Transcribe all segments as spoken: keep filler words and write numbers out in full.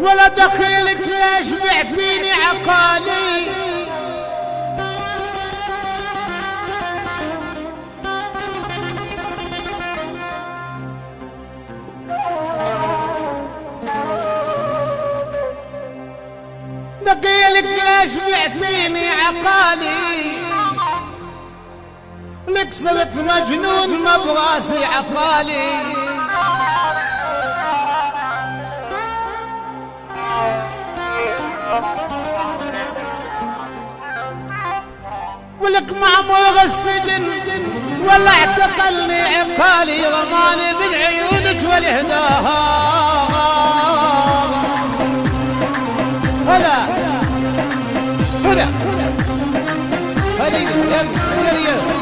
ولا دخيلك ليش بعتيني عقالي دقيلك ليش بعتيني عقالي لك صرت مجنون ما براسي عقالي ولك معمور السجن ولا اعتقلني عقالي رماني من عيونك والهداها هلا هلا هلا يا يا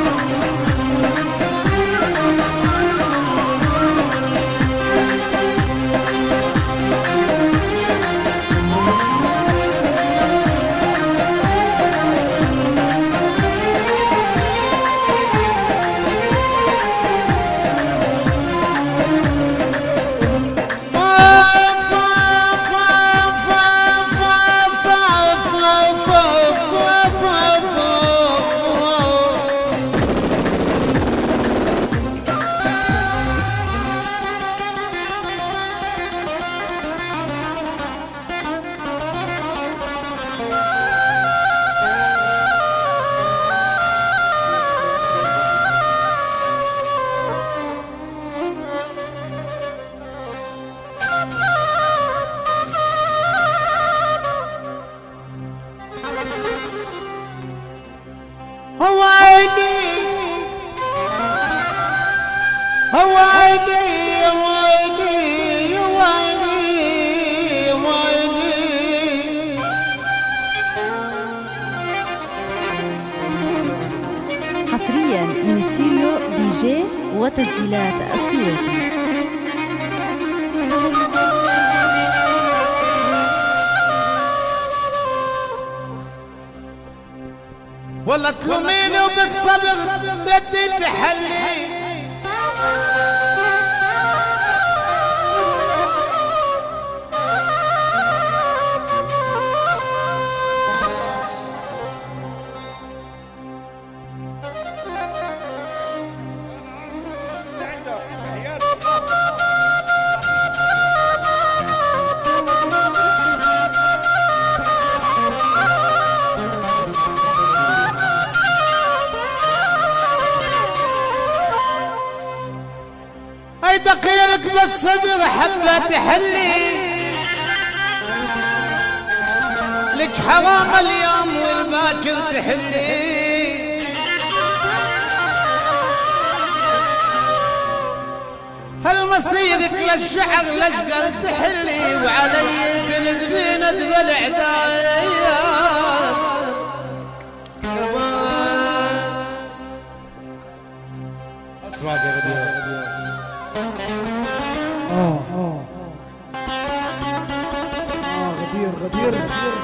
هو عيني هو عيني هو عيني هو عيني هو عيني حصريا من ستيريو دي جي وتسجيلات السويسي. والله تلوميني وبالصبر بدي تحلي اي دقيلك بالصبر حبة تحلي لك حرام اليوم والباكر تحلي هل مصيرك للشعر لشقر تحلي وعلي تنذبي ندب العدايات اسمع يا غدير اه اه اه غدير غدير غدير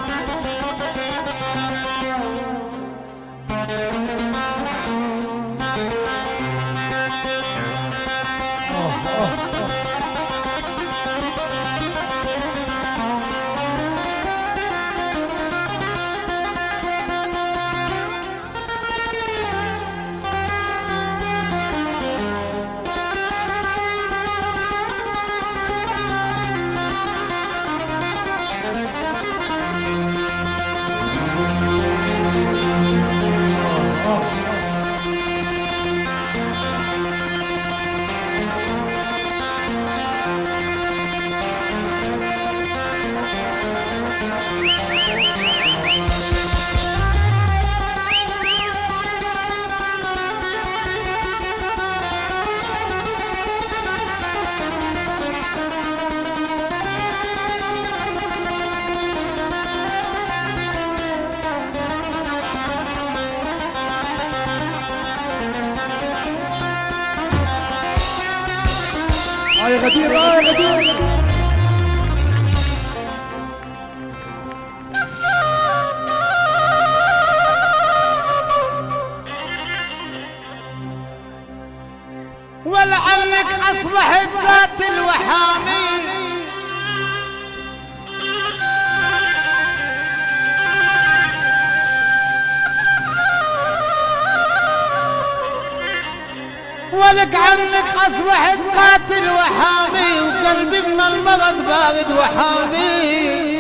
اه يا غدير اه يا غدير ولعنك اصبحت قاتل وحامي ولك عنك أصبحت قاتل وحامي، وقلبي من المرض بارد وحامي.